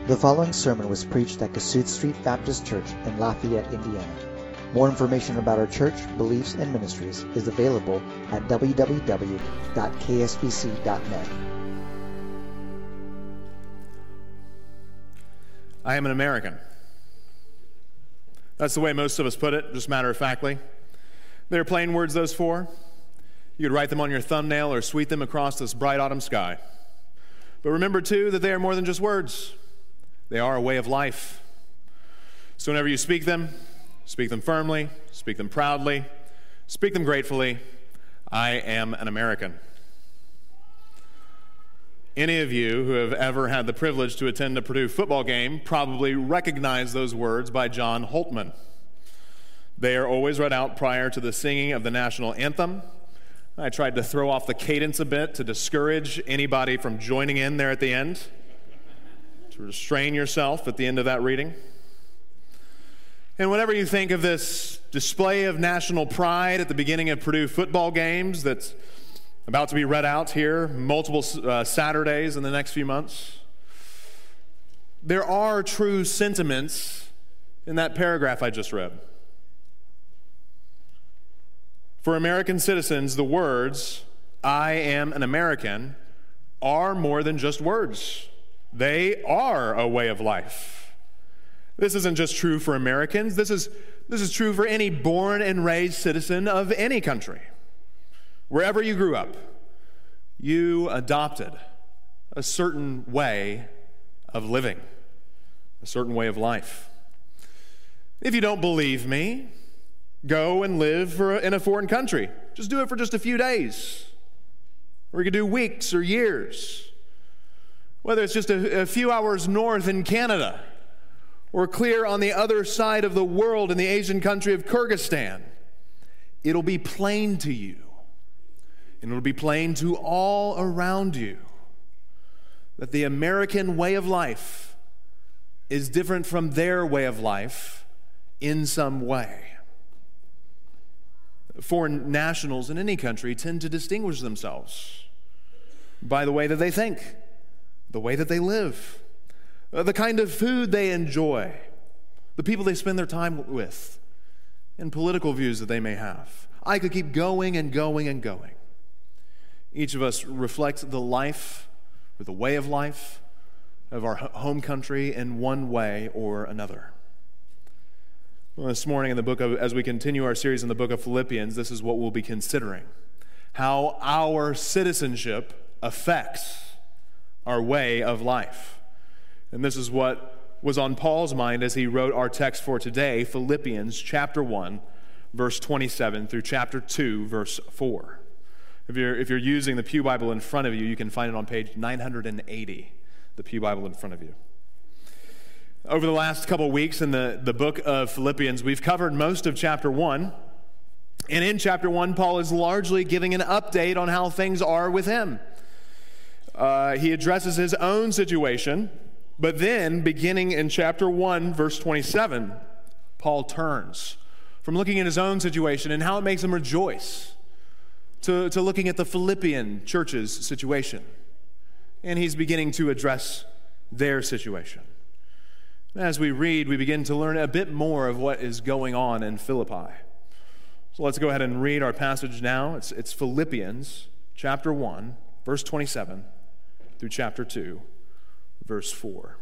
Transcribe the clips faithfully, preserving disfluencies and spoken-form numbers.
The following sermon was preached at Kossuth Street Baptist Church in Lafayette, Indiana. More information about our church, beliefs, and ministries is available at w w w dot k s b c dot net. I am an American. That's the way most of us put it, just matter-of-factly. They're plain words, those four. You could write them on your thumbnail or sweep them across this bright autumn sky. But remember, too, that they are more than just words. They are a way of life. So whenever you speak them, speak them firmly, speak them proudly, speak them gratefully. I am an American. Any of you who have ever had the privilege to attend a Purdue football game probably recognize those words by John Holtman. They are always read out prior to the singing of the national anthem. I tried to throw off the cadence a bit to discourage anybody from joining in there at the end, to restrain yourself at the end of that reading. And whenever you think of this display of national pride at the beginning of Purdue football games that's about to be read out here multiple uh, Saturdays in the next few months, there are true sentiments in that paragraph I just read. For American citizens, the words, I am an American, are more than just words. They are a way of life. This isn't just true for Americans. This is, this is true for any born and raised citizen of any country. Wherever you grew up, you adopted a certain way of living, a certain way of life. If you don't believe me, go and live for, in a foreign country. Just do it for just a few days. Or you could do weeks or years. Whether it's just a, a few hours north in Canada, or clear on the other side of the world in the Asian country of Kyrgyzstan, it'll be plain to you. And it'll be plain to all around you that the American way of life is different from their way of life in some way. Foreign nationals in any country tend to distinguish themselves by the way that they think, the way that they live, the kind of food they enjoy, the people they spend their time with, and political views that they may have. I could keep going and going and going. Each of us reflects the life or the way of life of our home country in one way or another. Well, this morning in the book of, as we continue our series in the book of Philippians, this is what we'll be considering. How our citizenship affects our way of life. And this is what was on Paul's mind as he wrote our text for today, Philippians chapter one, verse twenty-seven through chapter two, verse four. If you're, if you're using the Pew Bible in front of you, you can find it on page nine hundred eighty, the Pew Bible in front of you. Over the last couple of weeks in the, the book of Philippians, we've covered most of chapter one. And in chapter one, Paul is largely giving an update on how things are with him. Uh, he addresses his own situation, but then, beginning in chapter one, verse twenty-seven, Paul turns from looking at his own situation and how it makes him rejoice to, to looking at the Philippian church's situation. And he's beginning to address their situation. As we read, we begin to learn a bit more of what is going on in Philippi. So let's go ahead and read our passage now. It's, it's Philippians chapter one, verse twenty-seven, through chapter two, verse four.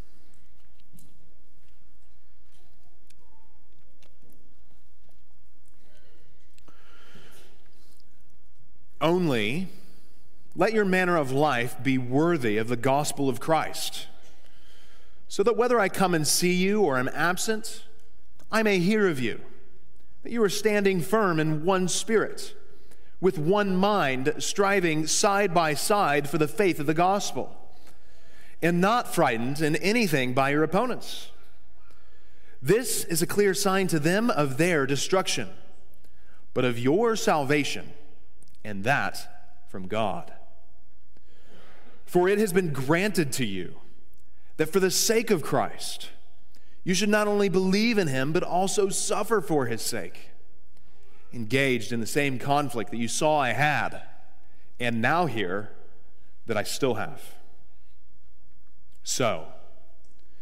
Only let your manner of life be worthy of the gospel of Christ, so that whether I come and see you or am absent, I may hear of you, that you are standing firm in one spirit, with one mind, striving side by side for the faith of the gospel, and not frightened in anything by your opponents. This is a clear sign to them of their destruction, but of your salvation, and that from God. For it has been granted to you that for the sake of Christ, you should not only believe in him, but also suffer for his sake, engaged in the same conflict that you saw I had, and now hear that I still have. So,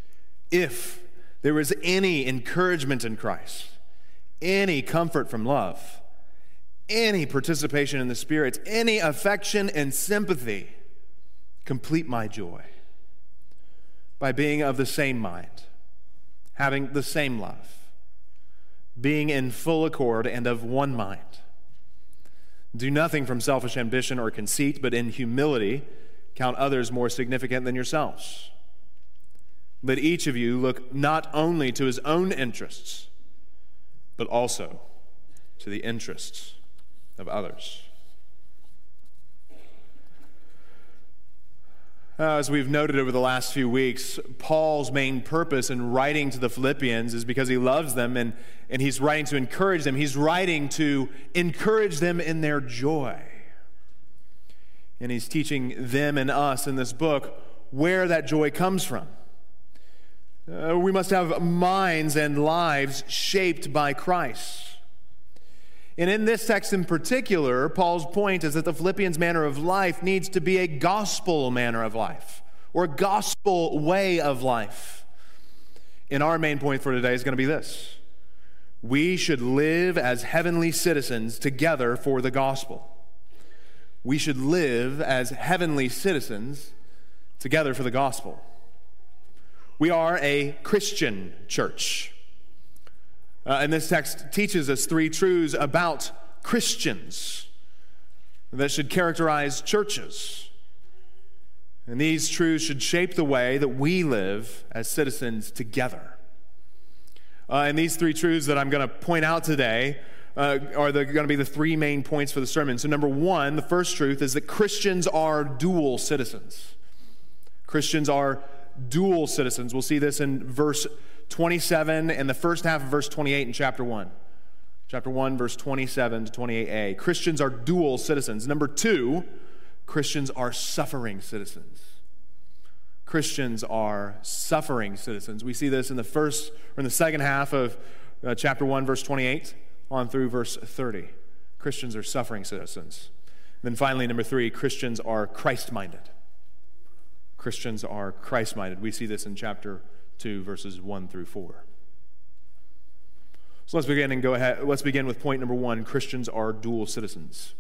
if there is any encouragement in Christ, any comfort from love, any participation in the Spirit, any affection and sympathy, complete my joy by being of the same mind, having the same love, being in full accord and of one mind. Do nothing from selfish ambition or conceit, but in humility count others more significant than yourselves. Let each of you look not only to his own interests, but also to the interests of others. Uh, as we've noted over the last few weeks, Paul's main purpose in writing to the Philippians is because he loves them, and, and he's writing to encourage them. He's writing to encourage them in their joy. And he's teaching them and us in this book where that joy comes from. Uh, we must have minds and lives shaped by Christ. And in this text in particular, Paul's point is that the Philippians' manner of life needs to be a gospel manner of life, or a gospel way of life. And our main point for today is going to be this: we should live as heavenly citizens together for the gospel. We should live as heavenly citizens together for the gospel. We are a Christian church. Uh, and this text teaches us three truths about Christians that should characterize churches. And these truths should shape the way that we live as citizens together. Uh, and these three truths that I'm going to point out today uh, are going to be the three main points for the sermon. So number one, the first truth is that Christians are dual citizens. Christians are dual citizens. We'll see this in verse twenty-seven and the first half of verse twenty-eight in chapter one. Chapter one, verse twenty-seven to twenty-eight a. Christians are dual citizens. Number two, Christians are suffering citizens. Christians are suffering citizens. We see this in the first or in the second half of uh, chapter one, verse twenty-eight on through verse thirty. Christians are suffering citizens. Then finally, number three, Christians are Christ-minded. Christians are Christ-minded. We see this in chapter two, verses one through four. So let's begin and go ahead. Let's begin with point number one. Christians are dual citizens.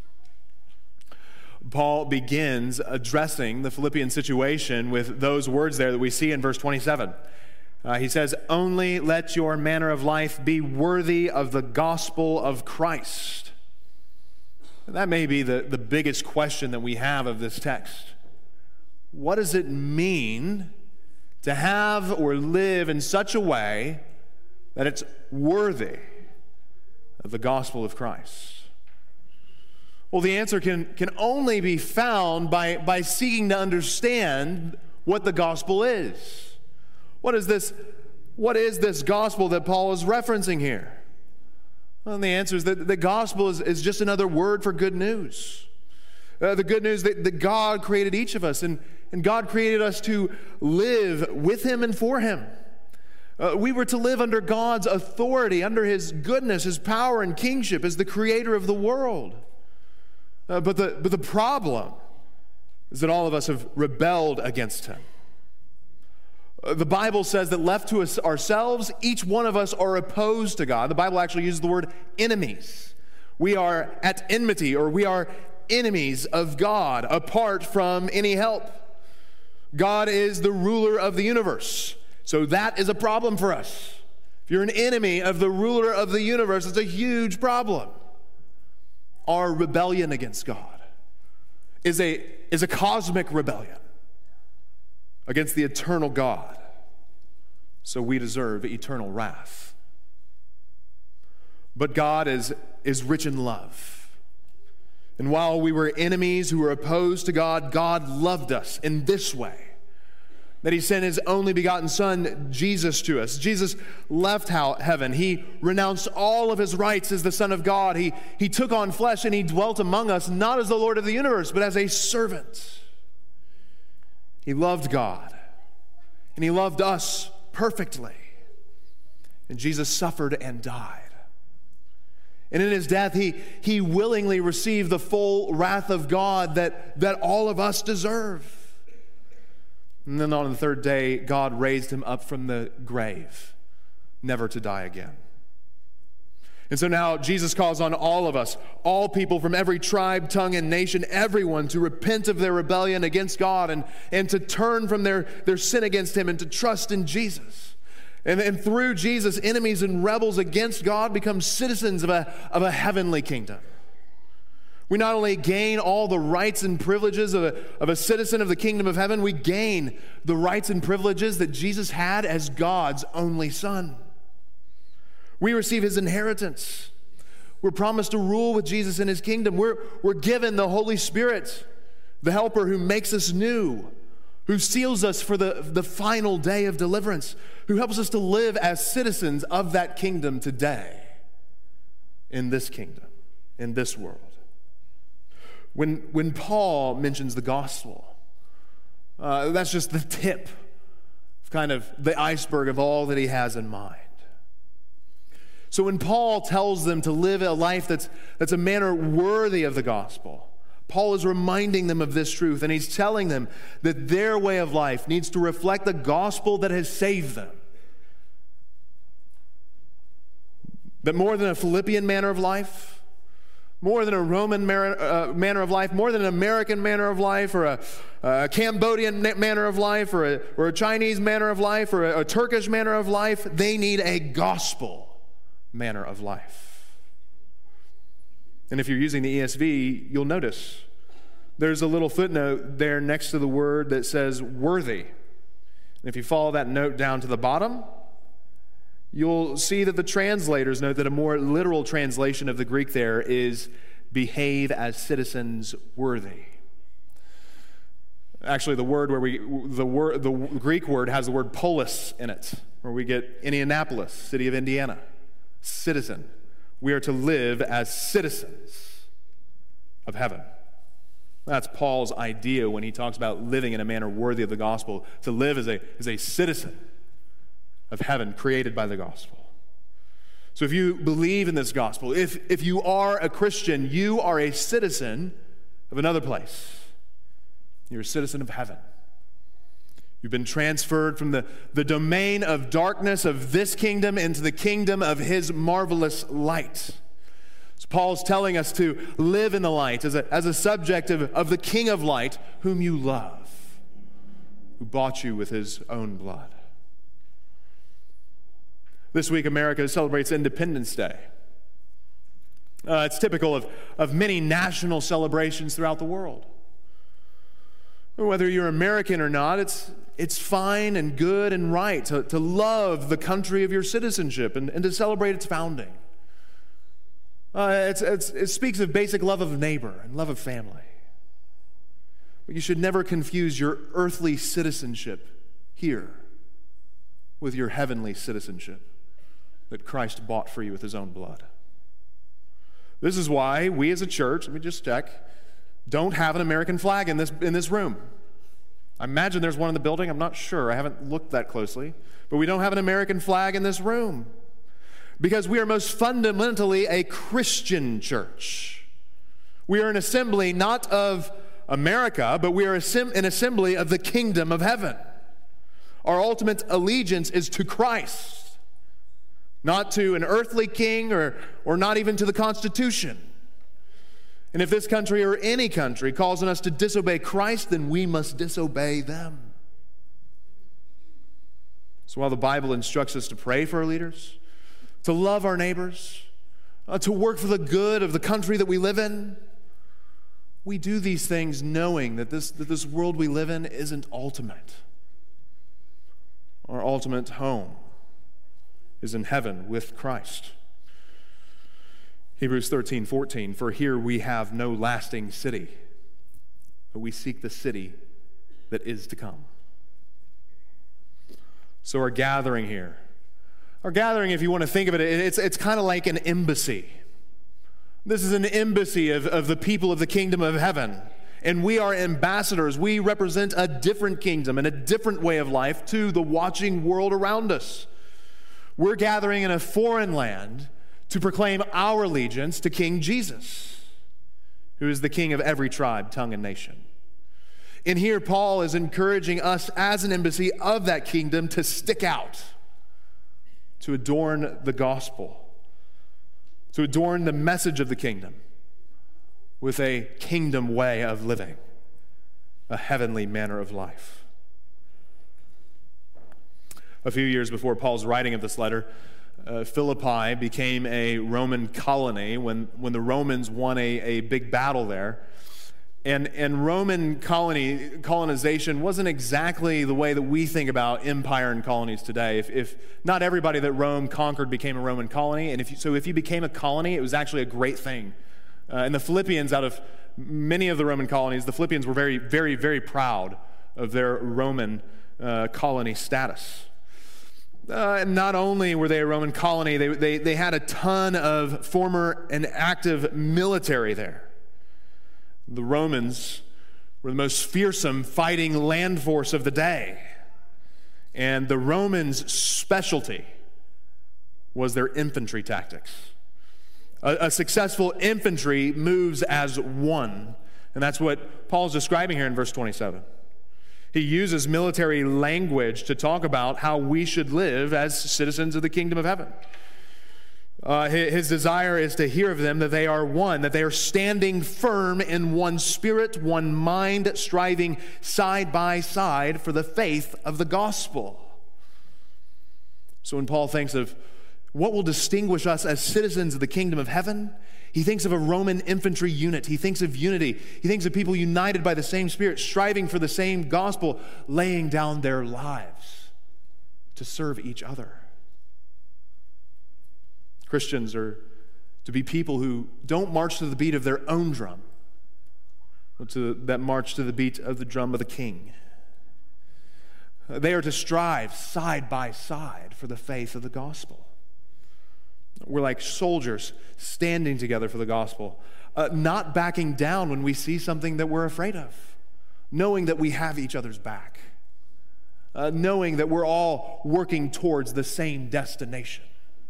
Paul begins addressing the Philippian situation with those words there that we see in verse twenty-seven. Uh, he says, "Only let your manner of life be worthy of the gospel of Christ." And that may be the, the biggest question that we have of this text. What does it mean to have or live in such a way that it's worthy of the gospel of Christ? Well, the answer can, can only be found by, by seeking to understand what the gospel is. What is this, what is this gospel that Paul is referencing here? Well, the answer is that the gospel is, is just another word for good news. Uh, the good news that, that God created each of us, and, and God created us to live with Him and for Him. Uh, we were to live under God's authority, under His goodness, His power and kingship as the creator of the world. Uh, but, the, but the problem is that all of us have rebelled against Him. Uh, the Bible says that left to us ourselves, each one of us are opposed to God. The Bible actually uses the word enemies. We are at enmity, or we are enemies of God apart from any help. God is the ruler of the universe, so that is a problem for us. If you're an enemy of the ruler of the universe, it's a huge problem. Our rebellion against God is a, is a cosmic rebellion against the eternal God, so we deserve eternal wrath. But God is, is rich in love. And while we were enemies who were opposed to God, God loved us in this way, that He sent His only begotten Son, Jesus, to us. Jesus left heaven. He renounced all of His rights as the Son of God. He, he took on flesh and He dwelt among us, not as the Lord of the universe, but as a servant. He loved God, and He loved us perfectly. And Jesus suffered and died. And in His death, he, he willingly received the full wrath of God that, that all of us deserve. And then on the third day, God raised him up from the grave, never to die again. And so now Jesus calls on all of us, all people from every tribe, tongue, and nation, everyone to repent of their rebellion against God and, and to turn from their, their sin against him and to trust in Jesus. And, and through Jesus, enemies and rebels against God become citizens of a, of a heavenly kingdom. We not only gain all the rights and privileges of a, of a citizen of the kingdom of heaven, we gain the rights and privileges that Jesus had as God's only Son. We receive his inheritance. We're promised to rule with Jesus in his kingdom. We're, we're given the Holy Spirit, the helper who makes us new, who seals us for the, the final day of deliverance, who helps us to live as citizens of that kingdom today, in this kingdom, in this world. When, when Paul mentions the gospel, uh, that's just the tip, kind of the iceberg of all that he has in mind. So when Paul tells them to live a life that's, that's a manner worthy of the gospel, Paul is reminding them of this truth, and he's telling them that their way of life needs to reflect the gospel that has saved them. That more than a Philippian manner of life, more than a Roman manner, uh, manner of life, more than an American manner of life, or a, a Cambodian manner of life, or a, or a Chinese manner of life, or a, a Turkish manner of life, they need a gospel manner of life. And if you're using the E S V, you'll notice there's a little footnote there next to the word that says worthy. And if you follow that note down to the bottom, you'll see that the translators note that a more literal translation of the Greek there is behave as citizens worthy. Actually, the word where we the word the Greek word has the word polis in it, where we get Indianapolis, city of Indiana. Citizen. We are to live as citizens of heaven. That's Paul's idea when he talks about living in a manner worthy of the gospel, to live as a, as a citizen of heaven created by the gospel. So if you believe in this gospel, if, if you are a Christian, you are a citizen of another place. You're a citizen of heaven. You've been transferred from the, the domain of darkness of this kingdom into the kingdom of his marvelous light. So Paul's telling us to live in the light as a, as a subject of, of the King of light, whom you love, who bought you with his own blood. This week, America celebrates Independence Day. Uh, it's typical of, of many national celebrations throughout the world. Whether you're American or not, it's it's fine and good and right to, to love the country of your citizenship and, and to celebrate its founding. Uh, it's, it's, it speaks of basic love of neighbor and love of family. But you should never confuse your earthly citizenship here with your heavenly citizenship that Christ bought for you with his own blood. This is why we as a church, let me just check, don't have an American flag in this in this room. I imagine there's one in the building. I'm not sure. I haven't looked that closely. But we don't have an American flag in this room because we are most fundamentally a Christian church. We are an assembly not of America, but we are an assembly of the kingdom of heaven. Our ultimate allegiance is to Christ, not to an earthly king or, or not even to the Constitution. And if this country or any country calls on us to disobey Christ, then we must disobey them. So while the Bible instructs us to pray for our leaders, to love our neighbors, uh, to work for the good of the country that we live in, we do these things knowing that this, that this world we live in isn't ultimate. Our ultimate home is in heaven with Christ. Hebrews thirteen fourteen, for here we have no lasting city, but we seek the city that is to come. So our gathering here, our gathering, if you want to think of it, it's, it's kind of like an embassy. This is an embassy of, of the people of the kingdom of heaven. And we are ambassadors. We represent a different kingdom and a different way of life to the watching world around us. We're gathering in a foreign land to proclaim our allegiance to King Jesus, who is the King of every tribe, tongue, and nation. And here Paul is encouraging us as an embassy of that kingdom to stick out, to adorn the gospel, to adorn the message of the kingdom with a kingdom way of living, a heavenly manner of life. A few years before Paul's writing of this letter, uh, Philippi became a Roman colony when, when the Romans won a, a big battle there. And, and Roman colony colonization wasn't exactly the way that we think about empire and colonies today. If, if not everybody that Rome conquered became a Roman colony, and if you, so if you became a colony, it was actually a great thing. Uh, and the Philippians, out of many of the Roman colonies, the Philippians were very, very, very proud of their Roman uh, colony status. Uh, not only were they a Roman colony, they, they, they had a ton of former and active military there. The Romans were the most fearsome fighting land force of the day. And the Romans' specialty was their infantry tactics. A, a successful infantry moves as one. And that's what Paul's describing here in verse twenty-seven. He uses military language to talk about how we should live as citizens of the kingdom of heaven. Uh, his desire is to hear of them that they are one, that they are standing firm in one spirit, one mind, striving side by side for the faith of the gospel. So when Paul thinks of what will distinguish us as citizens of the kingdom of heaven, he thinks of a Roman infantry unit. He thinks of unity. He thinks of people united by the same spirit, striving for the same gospel, laying down their lives to serve each other. Christians are to be people who don't march to the beat of their own drum, but to, that march to the beat of the drum of the King. They are to strive side by side for the faith of the gospel. We're like soldiers standing together for the gospel, uh, not backing down when we see something that we're afraid of, knowing that we have each other's back, uh, knowing that we're all working towards the same destination.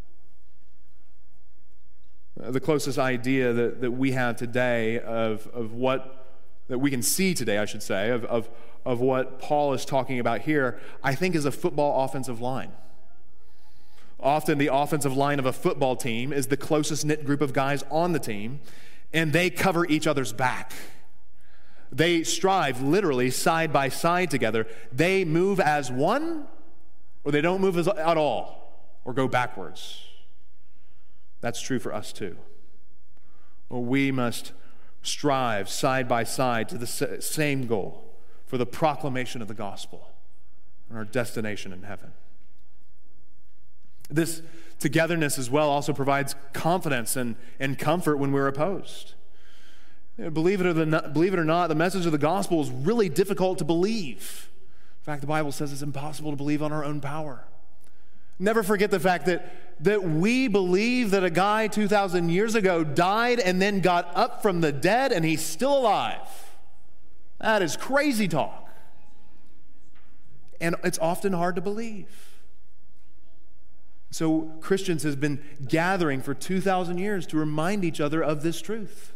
The closest idea that, that we have today of, of what, that we can see today, I should say, of, of, of what Paul is talking about here, I think is a football offensive line. Often the offensive line of a football team is the closest knit group of guys on the team, and they cover each other's back. They strive literally side by side together. They move as one, or they don't move as, at all, or go backwards. That's true for us too. We must strive side by side to the same goal, for the proclamation of the gospel and our destination in heaven. This togetherness as well also provides confidence and, and comfort when we're opposed. Believe it, or the, believe it or not, the message of the gospel is really difficult to believe. In fact, the Bible says it's impossible to believe on our own power. Never forget the fact that, that we believe that a guy two thousand years ago died and then got up from the dead and he's still alive. That is crazy talk. And it's often hard to believe. So Christians have been gathering for two thousand years to remind each other of this truth.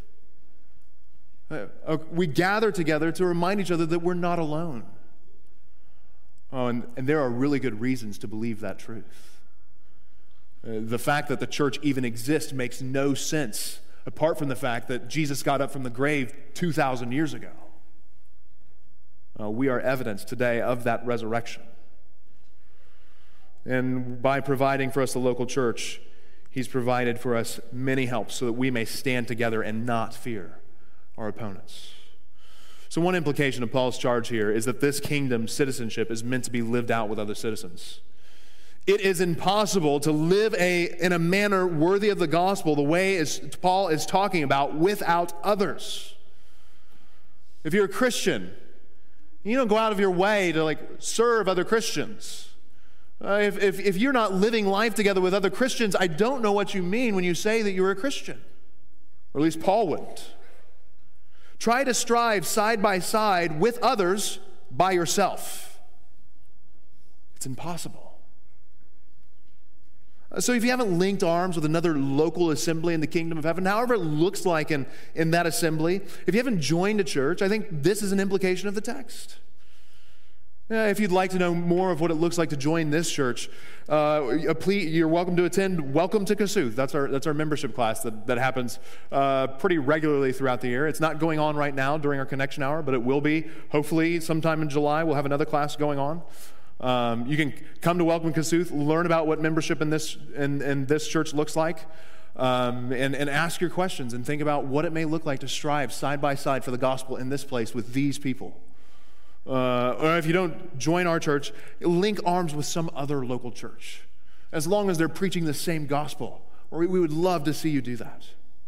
We gather together to remind each other that we're not alone. Oh, and, and there are really good reasons to believe that truth. Uh, the fact that the church even exists makes no sense apart from the fact that Jesus got up from the grave two thousand years ago. Uh, we are evidence today of that resurrection. And by providing for us the local church, he's provided for us many helps so that we may stand together and not fear our opponents. So one implication of Paul's charge here is that this kingdom citizenship is meant to be lived out with other citizens. It is impossible to live a, in a manner worthy of the gospel the way as Paul is talking about without others. If you're a Christian, you don't go out of your way to like serve other Christians. Uh, if, if, if you're not living life together with other Christians, I don't know what you mean when you say that you're a Christian. Or at least Paul wouldn't. Try to strive side by side with others by yourself. It's impossible. So if you haven't linked arms with another local assembly in the kingdom of heaven, however it looks like in, in that assembly, if you haven't joined a church, I think this is an implication of the text. Yeah, if you'd like to know more of what it looks like to join this church, uh, please, you're welcome to attend Welcome to Kasuth. That's our that's our membership class that, that happens uh, pretty regularly throughout the year. It's not going on right now during our connection hour, but it will be. Hopefully sometime in July we'll have another class going on. Um, you can come to Welcome Kasuth, learn about what membership in this in, in this church looks like, um, and, and ask your questions and think about what it may look like to strive side by side for the gospel in this place with these people. Uh, or if you don't join our church, link arms with some other local church, as long as they're preaching the same gospel. Or we would love to see you do that.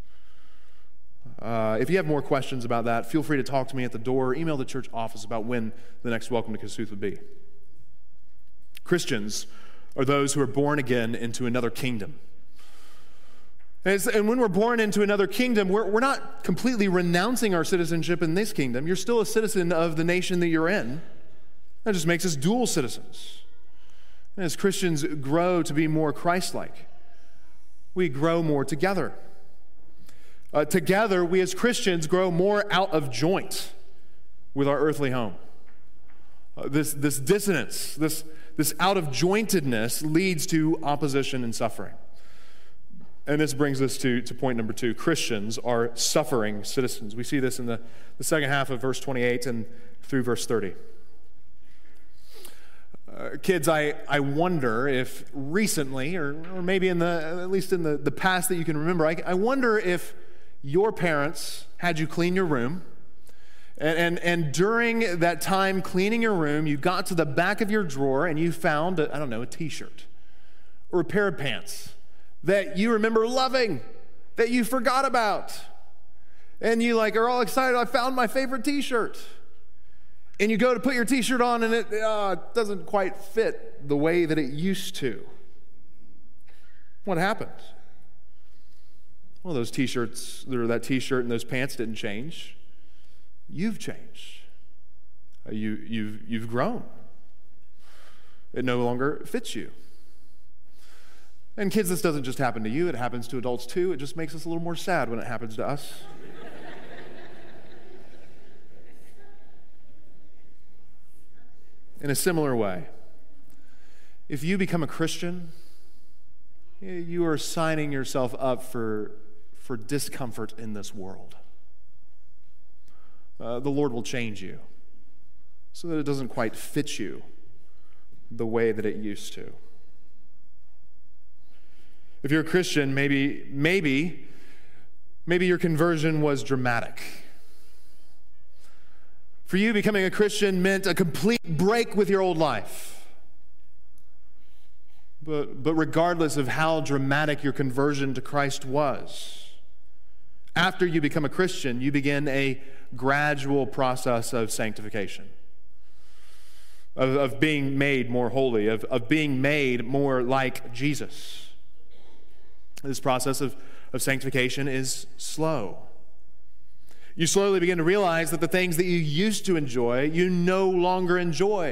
Uh, if you have more questions about that, feel free to talk to me at the door or email the church office about when the next Welcome to Kasuth would be. Christians are those who are born again into another kingdom. And when we're born into another kingdom, we're, we're not completely renouncing our citizenship in this kingdom. You're still a citizen of the nation that you're in. That just makes us dual citizens. And as Christians grow to be more Christ-like, we grow more together. Uh, together, we as Christians grow more out of joint with our earthly home. Uh, this, this dissonance, this, this out-of-jointedness leads to opposition and suffering. And this brings us to, to point number two. Christians are suffering citizens. We see this in the, the second half of verse twenty-eight and through verse thirty. Uh, kids, I, I wonder if recently, or, or maybe in the at least in the, the past that you can remember, I, I wonder if your parents had you clean your room, and, and, and during that time cleaning your room, you got to the back of your drawer and you found, a, I don't know, a t-shirt or a pair of pants that you remember loving, that you forgot about. And you like are all excited, I found my favorite t-shirt. And you go to put your t-shirt on and it uh, doesn't quite fit the way that it used to. What happened? Well, those t-shirts, or that t-shirt and those pants didn't change. You've changed. Uh, you, you've, you've grown. It no longer fits you. And kids, this doesn't just happen to you, it happens to adults too. It just makes us a little more sad when it happens to us. In a similar way, if you become a Christian, you are signing yourself up for, for discomfort in this world. Uh, the Lord will change you so that it doesn't quite fit you the way that it used to. If you're a Christian, maybe, maybe, maybe your conversion was dramatic. For you, becoming a Christian meant a complete break with your old life. But, but regardless of how dramatic your conversion to Christ was, after you become a Christian, you begin a gradual process of sanctification, of, of being made more holy, of, of being made more like Jesus. This process of, of sanctification is slow. You slowly begin to realize that the things that you used to enjoy, you no longer enjoy.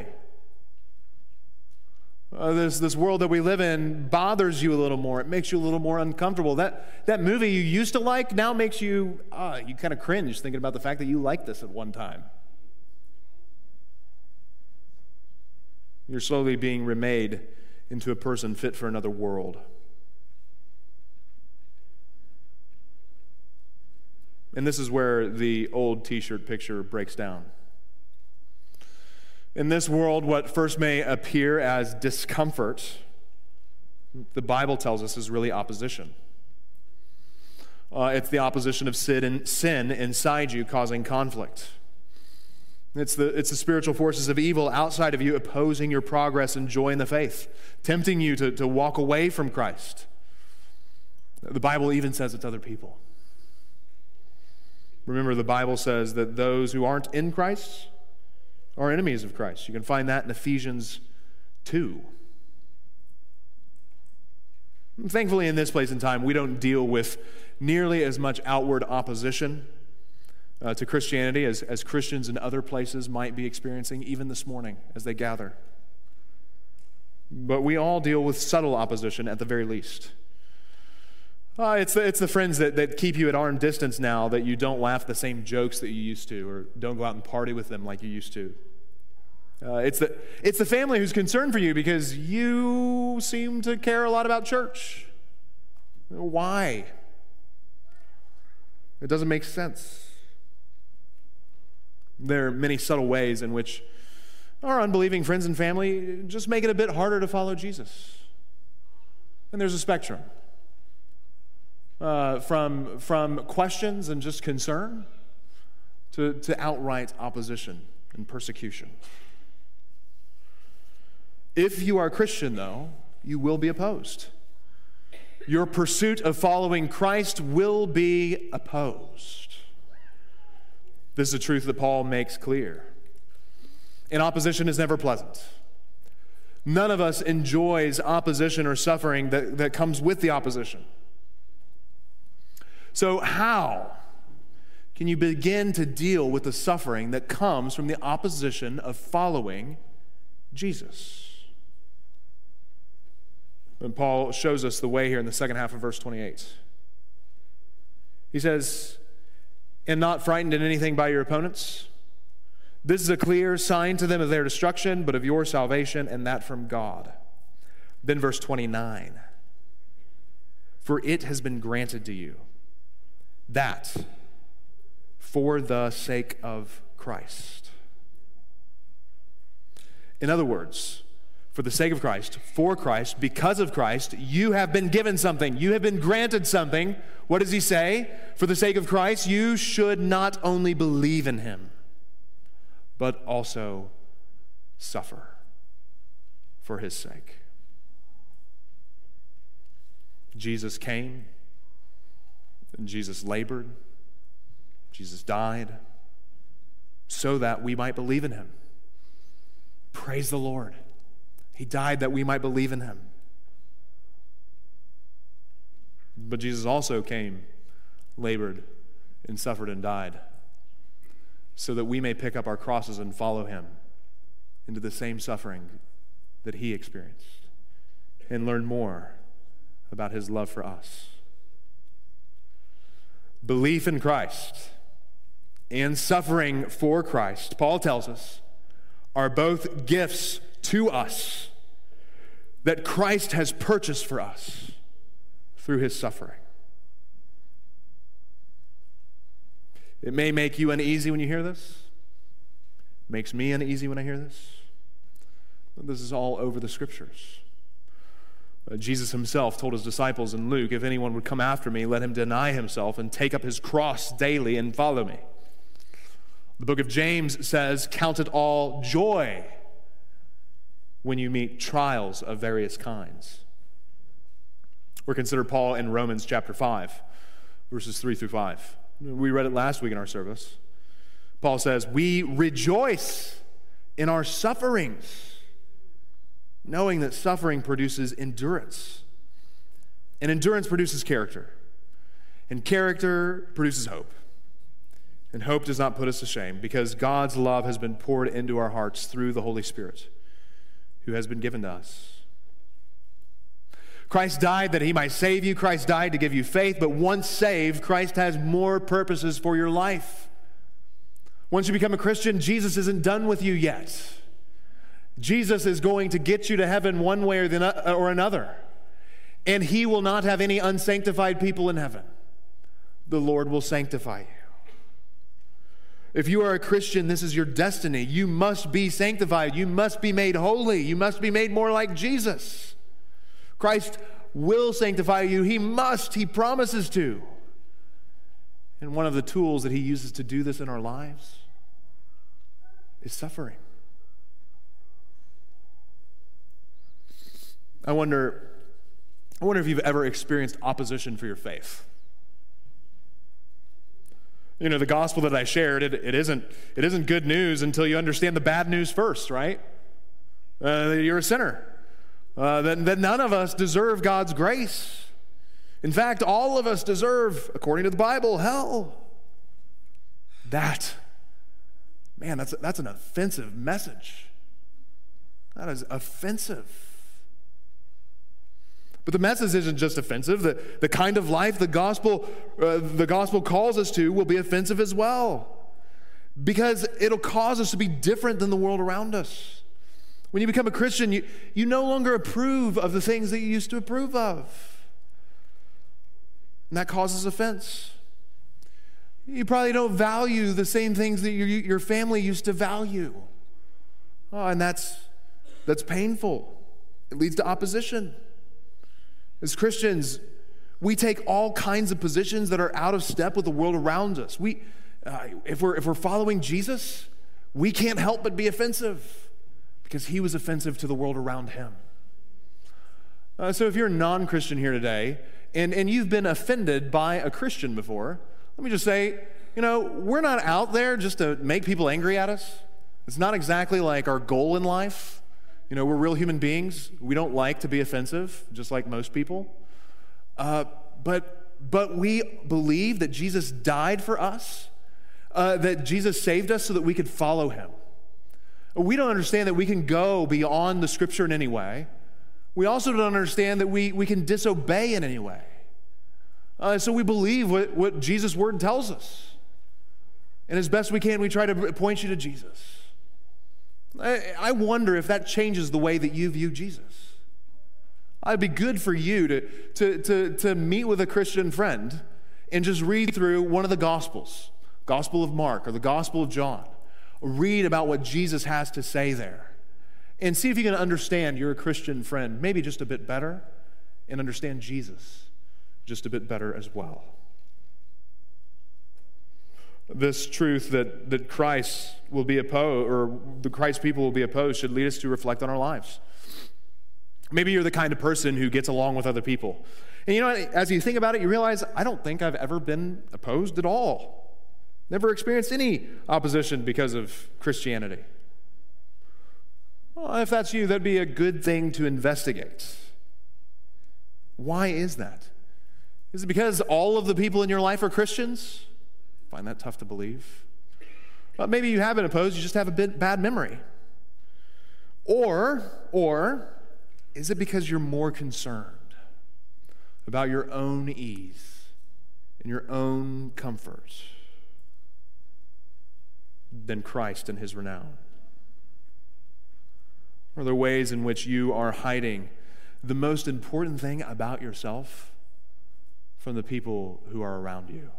Uh, this, this world that we live in bothers you a little more. It makes you a little more uncomfortable. That, that movie you used to like now makes you, uh, you kind of cringe thinking about the fact that you liked this at one time. You're slowly being remade into a person fit for another world. And this is where the old t-shirt picture breaks down. In this world, what first may appear as discomfort, the Bible tells us is really opposition. Uh, it's the opposition of sin, and sin inside you causing conflict. It's the, it's the spiritual forces of evil outside of you opposing your progress and joy in the faith, tempting you to, to walk away from Christ. The Bible even says it's other people. Remember, the Bible says that those who aren't in Christ are enemies of Christ. You can find that in Ephesians two. Thankfully, in this place and time, we don't deal with nearly as much outward opposition uh, to Christianity as, as Christians in other places might be experiencing even this morning as they gather. but we all deal with subtle opposition at the very least. Uh, it's, the, it's the friends that, that keep you at arm distance now, that you don't laugh the same jokes that you used to, or don't go out and party with them like you used to. Uh, it's, the, it's the family who's concerned for you because you seem to care a lot about church. Why? It doesn't make sense. There are many subtle ways in which our unbelieving friends and family just make it a bit harder to follow Jesus. And there's a spectrum. Uh, from, from questions and just concern to, to outright opposition and persecution. If you are a Christian, though, you will be opposed. Your pursuit of following Christ will be opposed. This is a truth that Paul makes clear. And opposition is never pleasant. None of us enjoys opposition or suffering that, that comes with the opposition. So how can you begin to deal with the suffering that comes from the opposition of following Jesus? And Paul shows us the way here in the second half of verse twenty-eight. He says, "And not frightened in anything by your opponents. This is a clear sign to them of their destruction, but of your salvation, and that from God." Then verse twenty-nine. "For it has been granted to you that for the sake of Christ." In other words, for the sake of Christ, for Christ, because of Christ, you have been given something. You have been granted something. What does he say? For the sake of Christ, you should not only believe in him, but also suffer for his sake. Jesus came, and Jesus labored, Jesus died, so that we might believe in him. Praise the Lord. He died that we might believe in him. But Jesus also came, labored, and suffered and died, so that we may pick up our crosses and follow him into the same suffering that he experienced and learn more about his love for us. Belief in Christ and suffering for Christ, Paul tells us, are both gifts to us that Christ has purchased for us through his suffering. It may make you uneasy when you hear this. It makes me uneasy when I hear this. But this is all over the scriptures. Uh, Jesus himself told his disciples in Luke, "If anyone would come after me, let him deny himself and take up his cross daily and follow me." The book of James says, "Count it all joy when you meet trials of various kinds." Or consider Paul in Romans chapter five, verses three through five. We read it last week in our service. Paul says, "We rejoice in our sufferings, knowing that suffering produces endurance. And endurance produces character. And character produces hope. And hope does not put us to shame, because God's love has been poured into our hearts through the Holy Spirit, who has been given to us." Christ died that he might save you. Christ died to give you faith. But once saved, Christ has more purposes for your life. Once you become a Christian, Jesus isn't done with you yet. Jesus is going to get you to heaven one way or, the, or another. And he will not have any unsanctified people in heaven. The Lord will sanctify you. If you are a Christian, this is your destiny. You must be sanctified. You must be made holy. You must be made more like Jesus. Christ will sanctify you. He must. He promises to. And one of the tools that he uses to do this in our lives is suffering. I wonder, I wonder if you've ever experienced opposition for your faith. You know, the gospel that I shared, it, it, isn't, it isn't good news until you understand the bad news first, right? Uh, you're a sinner. Uh, that, that none of us deserve God's grace. In fact, all of us deserve, according to the Bible, hell. That, man, that's, that's an offensive message. That is offensive. But the message isn't just offensive. The, the kind of life the gospel, uh, the gospel calls us to will be offensive as well, because it'll cause us to be different than the world around us. When you become a Christian, you, you no longer approve of the things that you used to approve of. And that causes offense. You probably don't value the same things that your, your family used to value. Oh, and that's, that's painful. It leads to opposition. As Christians, we take all kinds of positions that are out of step with the world around us. We, uh, if we're, if we're following Jesus, we can't help but be offensive because he was offensive to the world around him. Uh, so if you're a non-Christian here today, and, and you've been offended by a Christian before, let me just say, you know, we're not out there just to make people angry at us. It's not exactly like our goal in life. You know, we're real human beings. We don't like to be offensive, just like most people. Uh, but, but we believe that Jesus died for us, uh, that Jesus saved us so that we could follow him. We don't understand that we can go beyond the Scripture in any way. We also don't understand that we, we can disobey in any way. Uh, so we believe what, what Jesus' word tells us. And as best we can, we try to point you to Jesus. I, I wonder if that changes the way that you view Jesus. It'd be good for you to, to, to, to meet with a Christian friend and just read through one of the Gospels, Gospel of Mark or the Gospel of John. Read about what Jesus has to say there and see if you can understand your Christian friend maybe just a bit better and understand Jesus just a bit better as well. This truth that, that Christ will be opposed, or the Christ people will be opposed, should lead us to reflect on our lives. Maybe you're the kind of person who gets along with other people. And you know, as you think about it, you realize, I don't think I've ever been opposed at all. Never experienced any opposition because of Christianity. Well, if that's you, that'd be a good thing to investigate. Why is that? Is it because all of the people in your life are Christians? Find that tough to believe. Well, maybe you have been opposed, you just have a bit bad memory. Or, or is it because you're more concerned about your own ease and your own comfort than Christ and his renown? Are there ways in which you are hiding the most important thing about yourself from the people who are around you?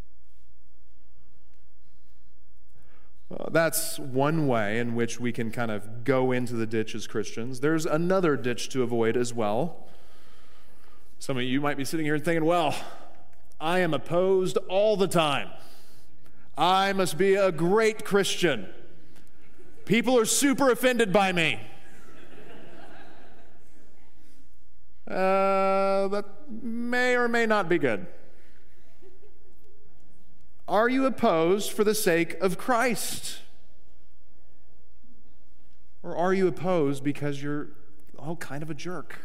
Uh, that's one way in which we can kind of go into the ditch as Christians. There's another ditch to avoid as well. Some of you might be sitting here and thinking, well, I am opposed all the time. I must be a great Christian. People are super offended by me. Uh, that may or may not be good. Are you opposed for the sake of Christ? Or are you opposed because you're, oh, kind of a jerk?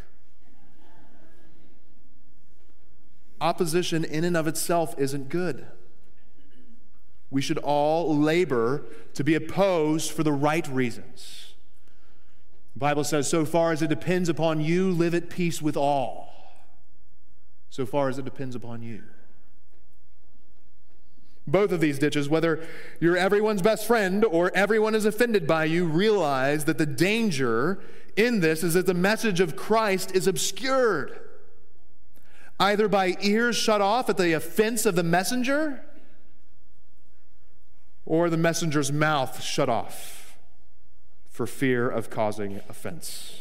Opposition in and of itself isn't good. We should all labor to be opposed for the right reasons. The Bible says, so far as it depends upon you, live at peace with all. So far as it depends upon you. Both of these ditches, whether you're everyone's best friend or everyone is offended by you, realize that the danger in this is that the message of Christ is obscured, either by ears shut off at the offense of the messenger, or the messenger's mouth shut off for fear of causing offense.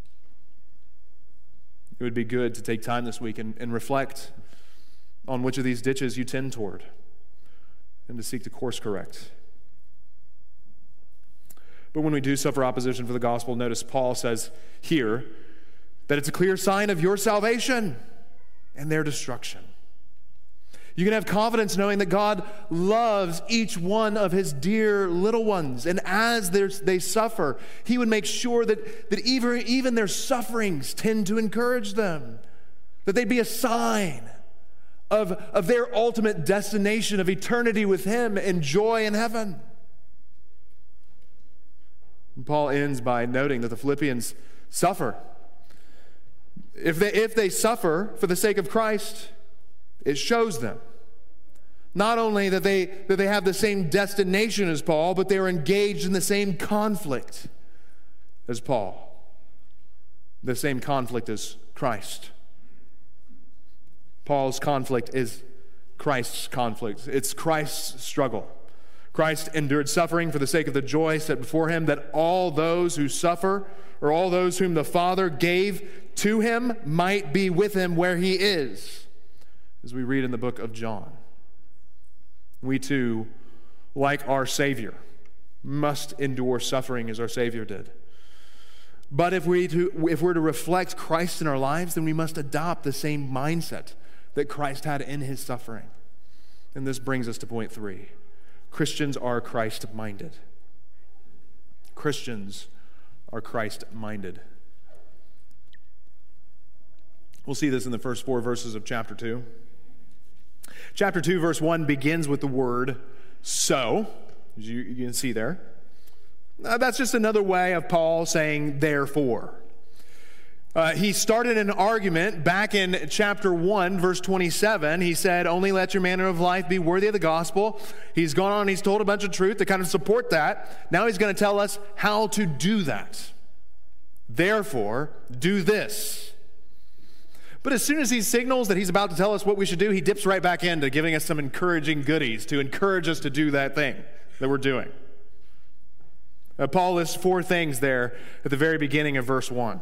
It would be good to take time this week and, and reflect on which of these ditches you tend toward, and to seek to course correct. But when we do suffer opposition for the gospel, notice Paul says here that it's a clear sign of your salvation and their destruction. You can have confidence knowing that God loves each one of his dear little ones, and as they suffer, he would make sure that, that even, even their sufferings tend to encourage them, that they'd be a sign Of, of their ultimate destination of eternity with him and joy in heaven. And Paul ends by noting that the Philippians suffer. If they, if they suffer for the sake of Christ, it shows them not only that they, that they have the same destination as Paul, but they are engaged in the same conflict as Paul, the same conflict as Christ. Paul's conflict is Christ's conflict. It's Christ's struggle. Christ endured suffering for the sake of the joy set before him, that all those who suffer, or all those whom the Father gave to him, might be with him where he is, as we read in the book of John. We too, like our Savior, must endure suffering as our Savior did. But if, we to, if we're to reflect Christ in our lives, then we must adopt the same mindset that Christ had in his suffering. And this brings us to point three. Christians are Christ-minded. Christians are Christ-minded. We'll see this in the first four verses of chapter two. Chapter two, verse one begins with the word so, as you, you can see there. Uh, that's just another way of Paul saying therefore. Uh, he started an argument back in chapter one, verse twenty-seven. He said, only let your manner of life be worthy of the gospel. He's gone on, he's told a bunch of truth to kind of support that. Now he's going to tell us how to do that. Therefore, do this. But as soon as he signals that he's about to tell us what we should do, he dips right back into giving us some encouraging goodies to encourage us to do that thing that we're doing. Uh, Paul lists four things there at the very beginning of verse one.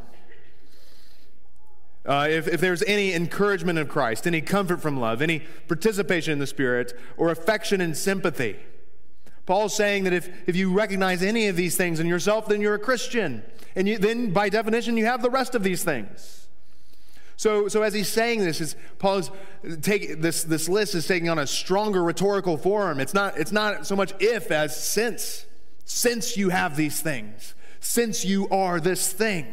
Uh, if, if there's any encouragement of Christ, any comfort from love, any participation in the Spirit, or affection and sympathy. Paul's saying that if, if you recognize any of these things in yourself, then you're a Christian. And you, then, by definition, you have the rest of these things. So, so as he's saying this, is Paul's take this this list is taking on a stronger rhetorical form. It's not it's not so much if as since. Since you have these things, since you are this thing,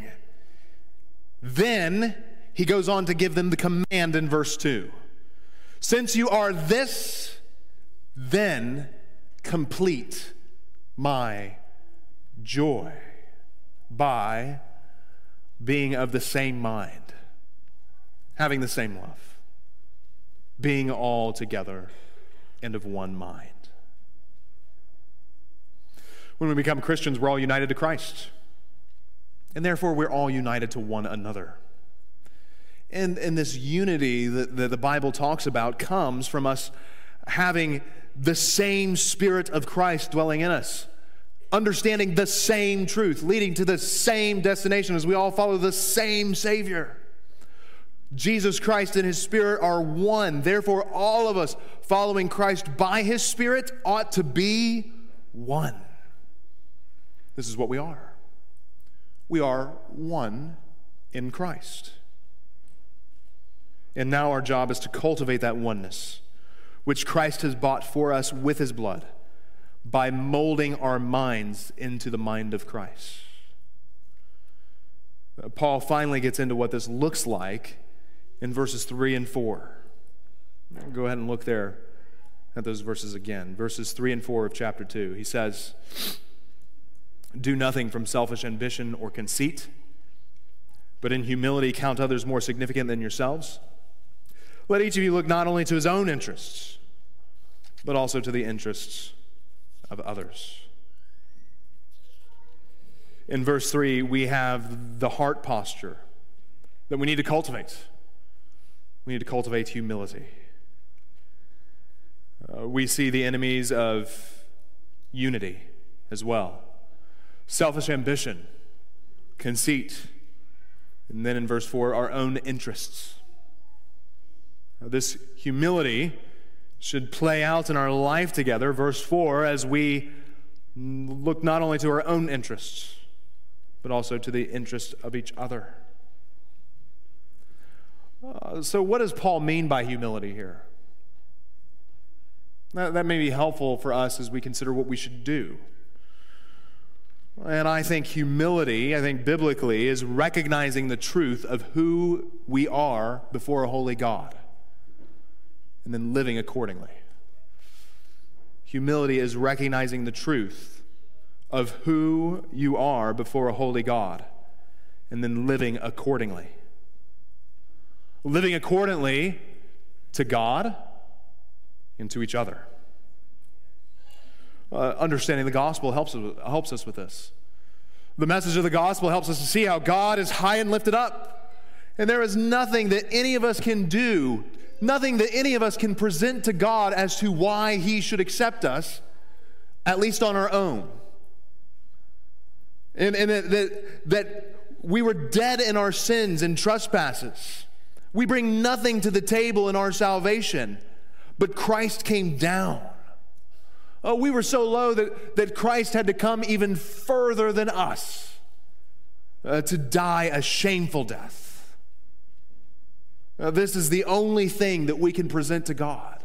then he goes on to give them the command in verse two. Since you are this, then complete my joy by being of the same mind, having the same love, being all together and of one mind. When we become Christians, we're all united to Christ, and therefore we're all united to one another. And, and this unity that, that the Bible talks about comes from us having the same Spirit of Christ dwelling in us, understanding the same truth, leading to the same destination as we all follow the same Savior. Jesus Christ and His Spirit are one. Therefore, all of us following Christ by His Spirit ought to be one. This is what we are. We are one in Christ. And now our job is to cultivate that oneness, which Christ has bought for us with His blood, by molding our minds into the mind of Christ. Paul finally gets into what this looks like in verses three and four. Go ahead and look there at those verses again. Verses three and four of chapter two. He says, do nothing from selfish ambition or conceit, but in humility count others more significant than yourselves. Let each of you look not only to his own interests, but also to the interests of others. In verse three, we have the heart posture that we need to cultivate. We need to cultivate humility. Uh, we see the enemies of unity as well. Selfish ambition, conceit, and then in verse four, our own interests. Now, this humility should play out in our life together, verse four, as we look not only to our own interests, but also to the interests of each other. Uh, so what does Paul mean by humility here? That, that may be helpful for us as we consider what we should do. And I think humility, I think biblically, is recognizing the truth of who we are before a holy God, and then living accordingly. Humility is recognizing the truth of who you are before a holy God, and then living accordingly. living accordingly to God and to each other. Uh, understanding the gospel helps, helps us with this. The message of the gospel helps us to see how God is high and lifted up, and there is nothing that any of us can do, nothing that any of us can present to God as to why He should accept us, at least on our own. And, and that, that, that we were dead in our sins and trespasses. We bring nothing to the table in our salvation, but Christ came down. Oh, we were so low that, that Christ had to come even further than us uh, to die a shameful death. Uh, this is the only thing that we can present to God.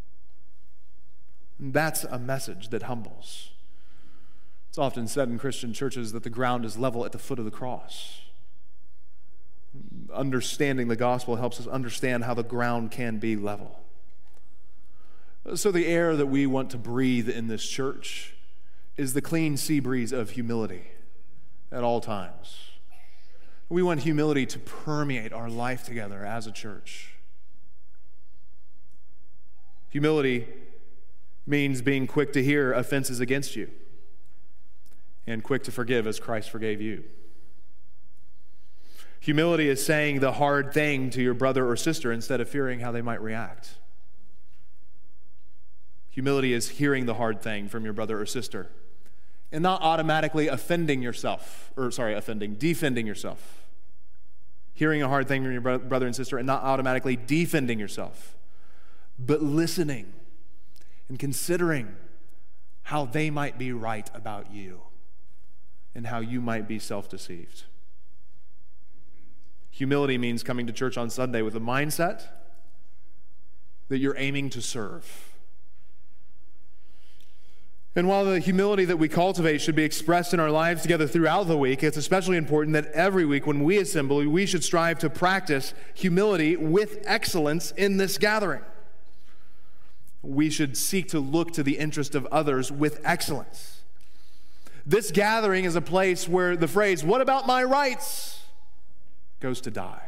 And that's a message that humbles. It's often said in Christian churches that the ground is level at the foot of the cross. Understanding the gospel helps us understand how the ground can be level. So the air that we want to breathe in this church is the clean sea breeze of humility at all times. We want humility to permeate our life together as a church. Humility means being quick to hear offenses against you and quick to forgive as Christ forgave you. Humility is saying the hard thing to your brother or sister instead of fearing how they might react. Humility is hearing the hard thing from your brother or sister and not automatically offending yourself, or sorry, offending, defending yourself. Hearing a hard thing from your bro- brother and sister and not automatically defending yourself, but listening and considering how they might be right about you and how you might be self-deceived. Humility means coming to church on Sunday with a mindset that you're aiming to serve. And while the humility that we cultivate should be expressed in our lives together throughout the week, it's especially important that every week when we assemble, we should strive to practice humility with excellence in this gathering. We should seek to look to the interest of others with excellence. This gathering is a place where the phrase, "What about my rights?" goes to die.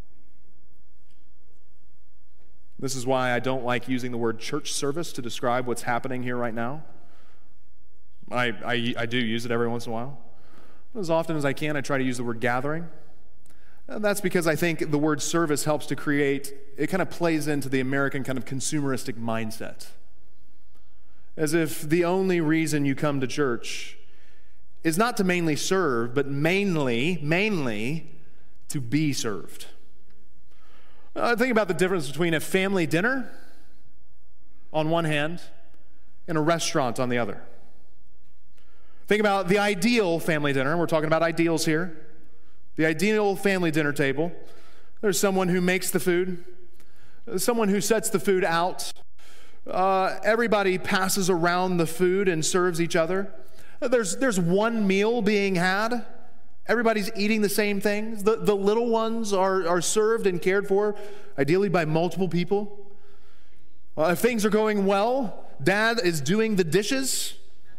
This is why I don't like using the word church service to describe what's happening here right now. I, I, I do use it every once in a while. As often as I can, I try to use the word gathering. And that's because I think the word service helps to create, it kind of plays into the American kind of consumeristic mindset. As if the only reason you come to church is not to mainly serve, but mainly, mainly to be served. Uh, think about the difference between a family dinner on one hand and a restaurant on the other. Think about the ideal family dinner. We're talking about ideals here. The ideal family dinner table. There's someone who makes the food, someone who sets the food out. Uh, everybody passes around the food and serves each other. There's, there's one meal being had. Everybody's eating the same things. The, the little ones are, are served and cared for, ideally by multiple people. Uh, if things are going well, Dad is doing the dishes.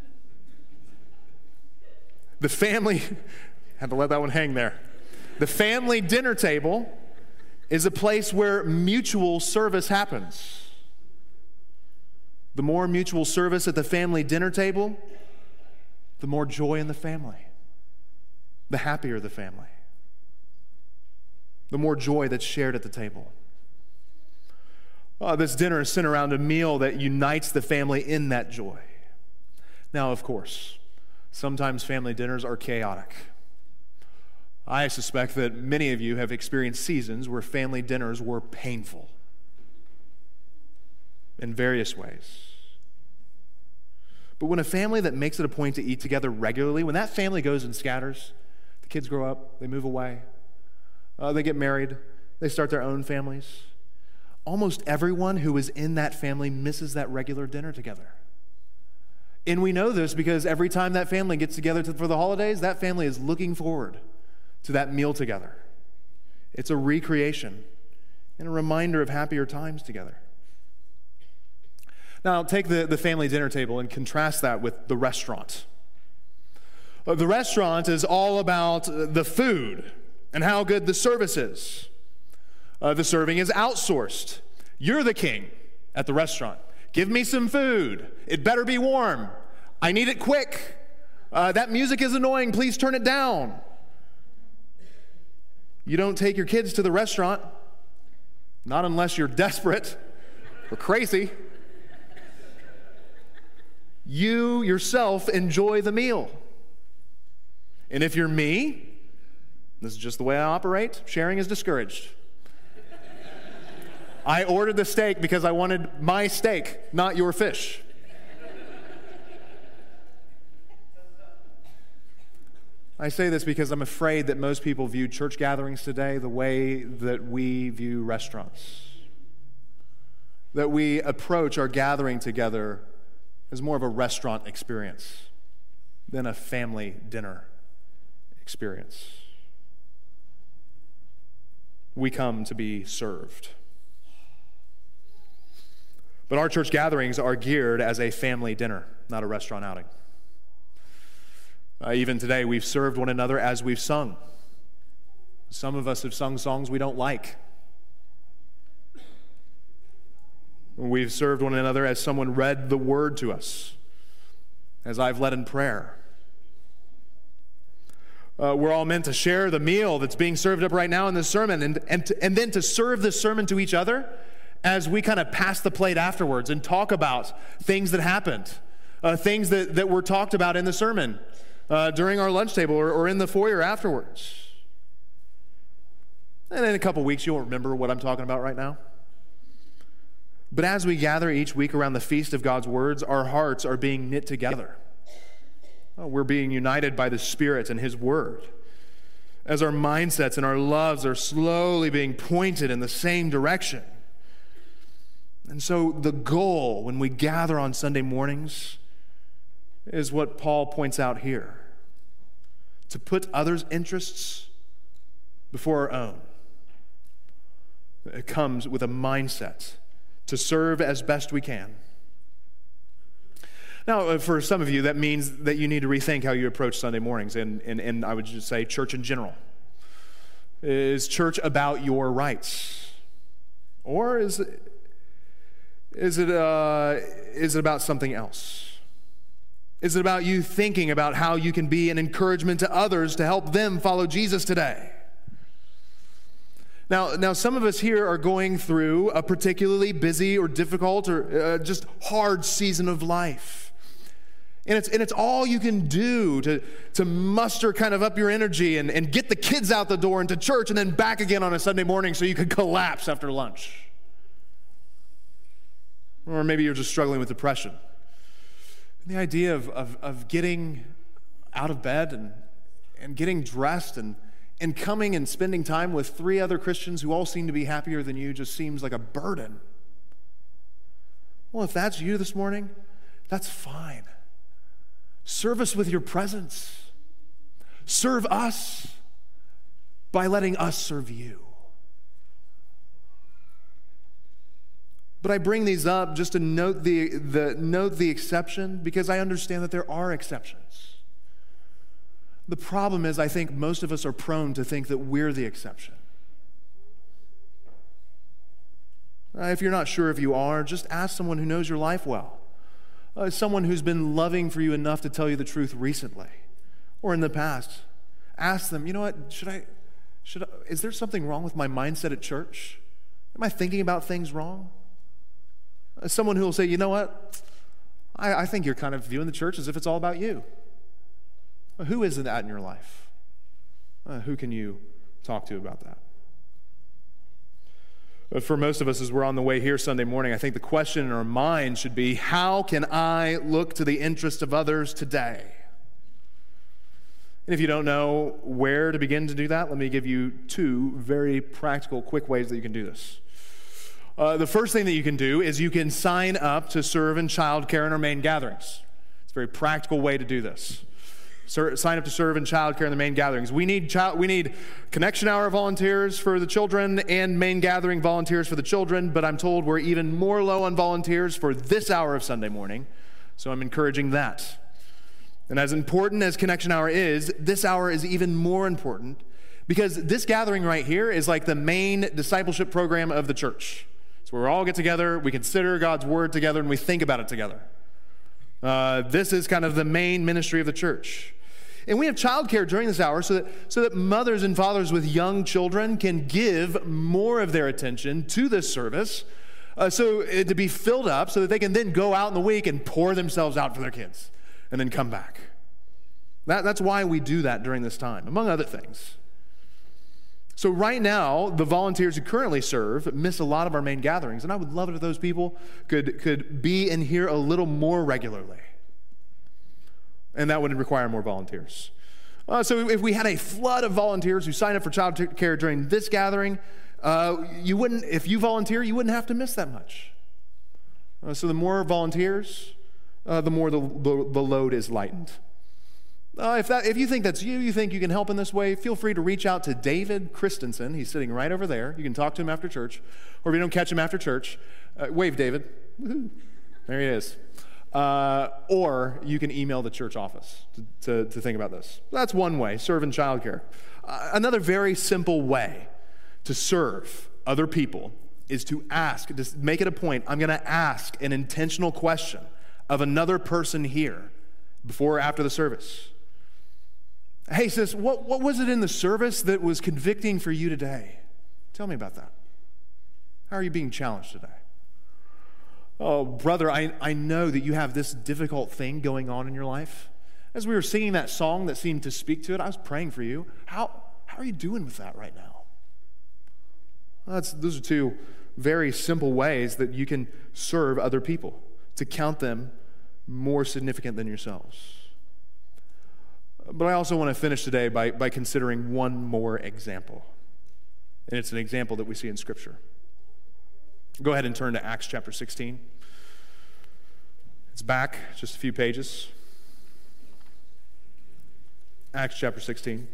The family, had to let that one hang there. The family dinner table is a place where mutual service happens. The more mutual service at the family dinner table, the more joy in the family, the happier the family, the more joy that's shared at the table. Uh, this dinner is sent around a meal that unites the family in that joy. Now, of course, sometimes family dinners are chaotic. I suspect that many of you have experienced seasons where family dinners were painful in various ways. But when a family that makes it a point to eat together regularly, when that family goes and scatters, the kids grow up, they move away, uh, they get married, they start their own families, almost everyone who is in that family misses that regular dinner together. And we know this because every time that family gets together to, for the holidays, that family is looking forward to that meal together. It's a recreation and a reminder of happier times together. Now, take the, the family dinner table and contrast that with the restaurant. Uh, the restaurant is all about the food and how good the service is. Uh, the serving is outsourced. You're the king at the restaurant. Give me some food. It better be warm. I need it quick. Uh, that music is annoying. Please turn it down. You don't take your kids to the restaurant, not unless you're desperate or crazy. You yourself enjoy the meal. And if you're me, this is just the way I operate, sharing is discouraged. I ordered the steak because I wanted my steak, not your fish. I say this because I'm afraid that most people view church gatherings today the way that we view restaurants. That we approach our gathering together as more of a restaurant experience than a family dinner experience. We come to be served. But our church gatherings are geared as a family dinner, not a restaurant outing. Uh, even today, we've served one another as we've sung. Some of us have sung songs we don't like. We've served one another as someone read the word to us, as I've led in prayer. Uh, we're all meant to share the meal that's being served up right now in this sermon, and, and, to, and then to serve this sermon to each other as we kind of pass the plate afterwards and talk about things that happened, uh, things that, that were talked about in the sermon. Uh, during our lunch table or, or in the foyer afterwards. And in a couple weeks, you'll remember what I'm talking about right now. But as we gather each week around the feast of God's words, our hearts are being knit together. Oh, we're being united by the Spirit and His Word. As our mindsets and our loves are slowly being pointed in the same direction. And so the goal when we gather on Sunday mornings is what Paul points out here. To put others' interests before our own. It comes with a mindset to serve as best we can. Now, for some of you, that means that you need to rethink how you approach Sunday mornings, and, and, and I would just say church in general. Is church about your rights? Or is it, is it, uh, is it about something else? Is it about you thinking about how you can be an encouragement to others to help them follow Jesus today? Now, now some of us here are going through a particularly busy or difficult or uh, just hard season of life. And it's, and it's all you can do to, to muster kind of up your energy and, and get the kids out the door into church and then back again on a Sunday morning so you can collapse after lunch. Or maybe you're just struggling with depression. The idea of, of, of getting out of bed and, and getting dressed and, and coming and spending time with three other Christians who all seem to be happier than you just seems like a burden. Well, if that's you this morning, that's fine. Serve us with your presence. Serve us by letting us serve you. But I bring these up just to note the, the, note the exception because I understand that there are exceptions. The problem is I think most of us are prone to think that we're the exception. Uh, if you're not sure if you are, just ask someone who knows your life well. Uh, someone who's been loving for you enough to tell you the truth recently or in the past. Ask them, you know what, should I, should I, is there something wrong with my mindset at church? Am I thinking about things wrong? Someone who will say, you know what, I, I think you're kind of viewing the church as if it's all about you. Who isn't that in your life? Uh, who can you talk to about that? But for most of us, as we're on the way here Sunday morning, I think the question in our mind should be, how can I look to the interest of others today? And if you don't know where to begin to do that, let me give you two very practical, quick ways that you can do this. Uh, the first thing that you can do is you can sign up to serve in childcare in our main gatherings. It's a very practical way to do this. Ser- sign up to serve in childcare in the main gatherings. We need child, we need Connection Hour volunteers for the children and main gathering volunteers for the children, but I'm told we're even more low on volunteers for this hour of Sunday morning, so I'm encouraging that. And as important as Connection Hour is, this hour is even more important Because this gathering right here is like the main discipleship program of the church. It's where we all get together, we consider God's word together, and we think about it together. Uh, this is kind of the main ministry of the church. And we have childcare during this hour so that, so that mothers and fathers with young children can give more of their attention to this service, uh, so uh, to be filled up so that they can then go out in the week and pour themselves out for their kids and then come back. That, that's why we do that during this time, among other things. So right now, the volunteers who currently serve miss a lot of our main gatherings, and I would love it if those people could, could be in here a little more regularly. And that would require more volunteers. Uh, so if we had a flood of volunteers who signed up for child care during this gathering, uh, you wouldn't, if you volunteer, you wouldn't have to miss that much. Uh, so the more volunteers, uh, the more the, the, the load is lightened. Uh, if that, if you think that's you, you think you can help in this way, feel free to reach out to David Christensen. He's sitting right over there. You can talk to him after church. Or if you don't catch him after church, uh, wave, David. Woo-hoo. There he is. Uh, or you can email the church office to, to, to think about this. That's one way, serve in childcare. Uh, another very simple way to serve other people is to ask, just make it a point, I'm going to ask an intentional question of another person here before or after the service. Hey, sis, what, what was it in the service that was convicting for you today? Tell me about that. How are you being challenged today? Oh, brother, I, I know that you have this difficult thing going on in your life. As we were singing that song that seemed to speak to it, I was praying for you. How, how are you doing with that right now? Well, that's, those are two very simple ways that you can serve other people, to count them more significant than yourselves. But I also want to finish today by, by considering one more example. And it's an example that we see in Scripture. Go ahead and turn to Acts chapter sixteen. It's back just a few pages. Acts chapter sixteen.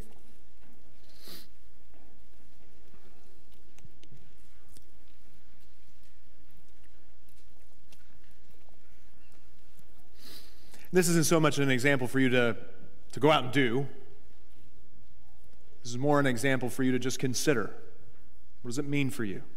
This isn't so much an example for you to, to go out and do. This is more an example for you to just consider. What does it mean for you?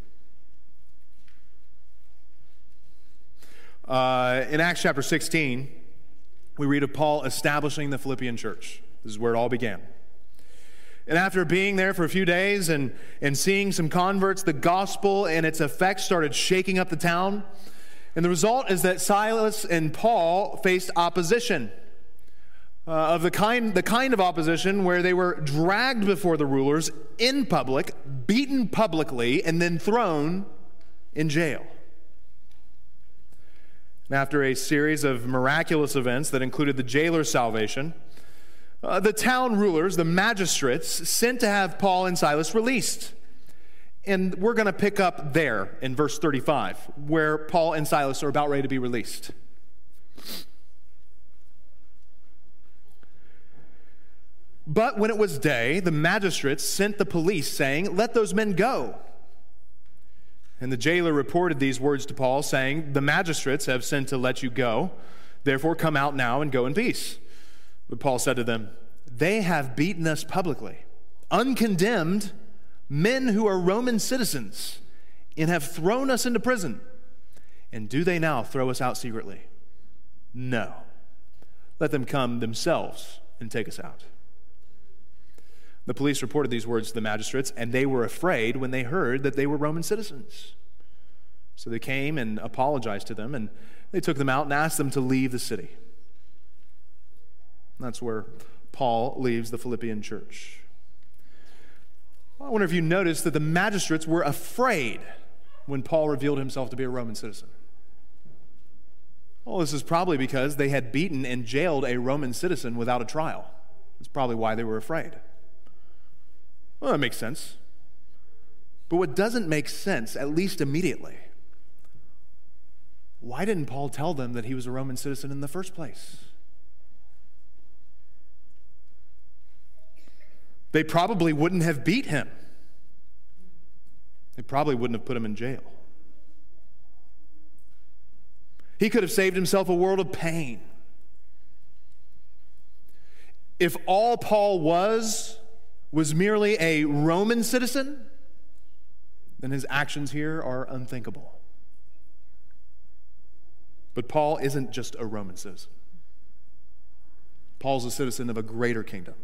Uh, in Acts chapter sixteen, we read of Paul establishing the Philippian church. This is where it all began. And after being there for a few days and, and seeing some converts, the gospel and its effects started shaking up the town. And the result is that Silas and Paul faced opposition. Uh, of the kind, the kind of opposition where they were dragged before the rulers in public, beaten publicly, and then thrown in jail. And after a series of miraculous events that included the jailer's salvation, uh, the town rulers, the magistrates, sent to have Paul and Silas released. And we're going to pick up there in verse thirty-five, where Paul and Silas are about ready to be released. But when it was day, the magistrates sent the police, saying, "Let those men go." And the jailer reported these words to Paul, saying, "The magistrates have sent to let you go. Therefore come out now and go in peace." But Paul said to them, "They have beaten us publicly, uncondemned, men who are Roman citizens, and have thrown us into prison. And do they now throw us out secretly? No. Let them come themselves and take us out." The police reported these words to the magistrates, and they were afraid when they heard that they were Roman citizens. So they came and apologized to them, and they took them out and asked them to leave the city. And that's where Paul leaves the Philippian church. I wonder if you noticed that the magistrates were afraid when Paul revealed himself to be a Roman citizen. Well, this is probably because they had beaten and jailed a Roman citizen without a trial. That's probably why they were afraid. Well, that makes sense. But what doesn't make sense, at least immediately, why didn't Paul tell them that he was a Roman citizen in the first place? They probably wouldn't have beat him. They probably wouldn't have put him in jail. He could have saved himself a world of pain. If all Paul was was merely a Roman citizen, then his actions here are unthinkable. But Paul isn't just a Roman citizen. Paul's a citizen of a greater kingdom,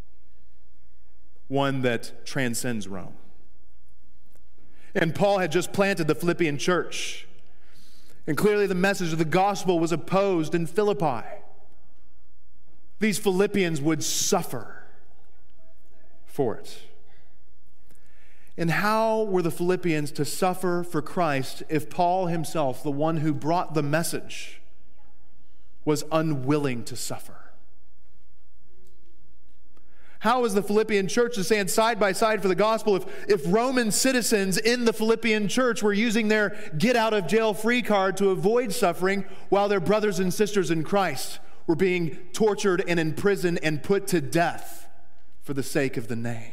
one that transcends Rome. And Paul had just planted the Philippian church, and clearly the message of the gospel was opposed in Philippi. These Philippians would suffer for it. And how were the Philippians to suffer for Christ if Paul himself, the one who brought the message, was unwilling to suffer? How is the Philippian church to stand side by side for the gospel if, if Roman citizens in the Philippian church were using their get-out-of-jail-free card to avoid suffering while their brothers and sisters in Christ were being tortured and imprisoned and put to death for the sake of the name?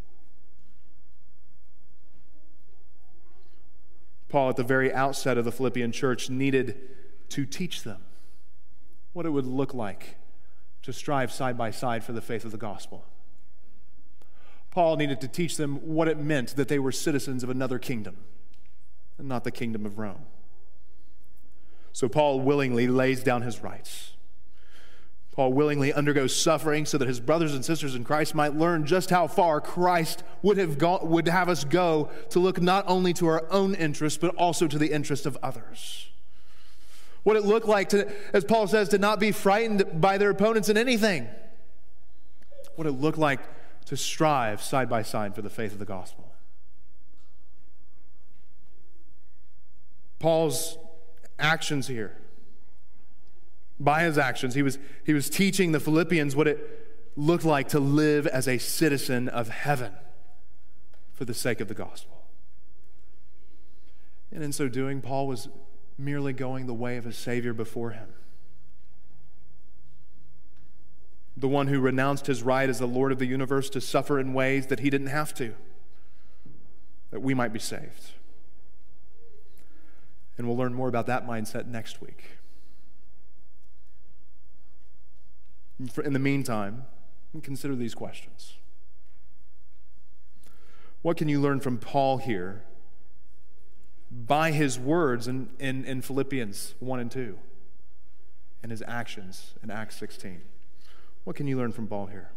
Paul, at the very outset of the Philippian church, needed to teach them what it would look like to strive side by side for the faith of the gospel. Paul needed to teach them what it meant that they were citizens of another kingdom and not the kingdom of Rome. So Paul willingly lays down his rights. Paul willingly undergoes suffering so that his brothers and sisters in Christ might learn just how far Christ would have go, would have us go to look not only to our own interests, but also to the interest of others. What it looked like, to, as Paul says, to not be frightened by their opponents in anything. What it looked like to strive side by side for the faith of the gospel. Paul's actions here, by his actions, he was, he was teaching the Philippians what it looked like to live as a citizen of heaven for the sake of the gospel. And in so doing, Paul was merely going the way of his Savior before him, the one who renounced his right as the Lord of the universe to suffer in ways that he didn't have to, that we might be saved. And we'll learn more about that mindset next week. In the meantime, consider these questions. What can you learn from Paul here by his words in, in, in Philippians one and two and his actions in Acts sixteen? What can you learn from Paul here?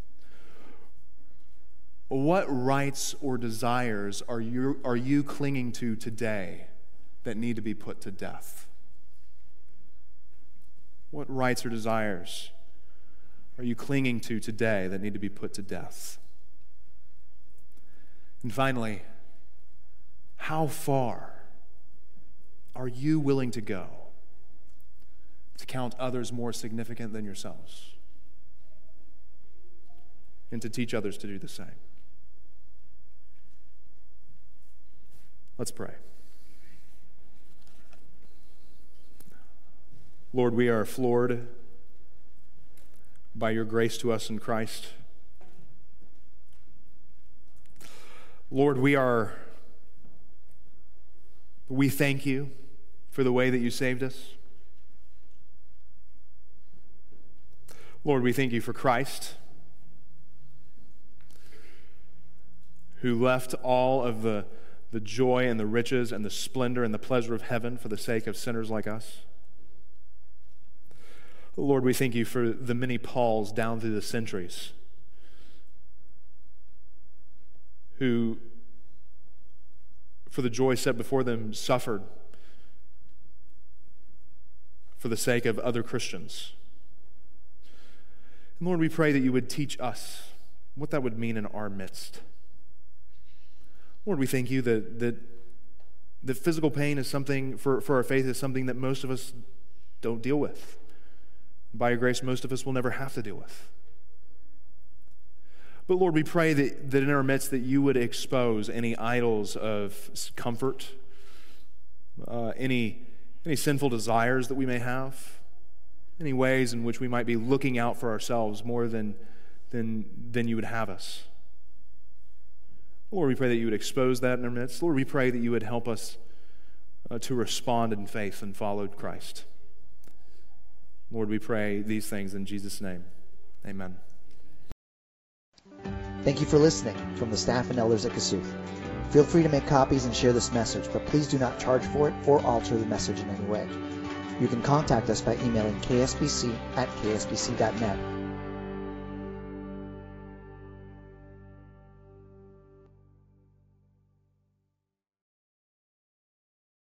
What rights or desires are you, are you clinging to today that need to be put to death? What rights or desires are you clinging to today that need to be put to death? And finally, how far are you willing to go to count others more significant than yourselves and to teach others to do the same? Let's pray. Lord, we are floored by your grace to us in Christ. Lord, we are, we thank you for the way that you saved us. Lord, we thank you for Christ, who left all of the, the joy and the riches and the splendor and the pleasure of heaven for the sake of sinners like us. Lord, we thank you for the many Pauls down through the centuries who, for the joy set before them, suffered for the sake of other Christians. And Lord, we pray that you would teach us what that would mean in our midst. Lord, we thank you that that, that physical pain is something, for, for our faith, is something that most of us don't deal with. By your grace, most of us will never have to deal with. But Lord, we pray that, that in our midst that you would expose any idols of comfort, uh, any, any sinful desires that we may have, any ways in which we might be looking out for ourselves more than, than, than you would have us. Lord, we pray that you would expose that in our midst. Lord, we pray that you would help us uh, to respond in faith and follow Christ. Lord, we pray these things in Jesus' name. Amen. Thank you for listening from the staff and elders at Kossuth. Feel free to make copies and share this message, but please do not charge for it or alter the message in any way. You can contact us by emailing k s b c at k s b c dot net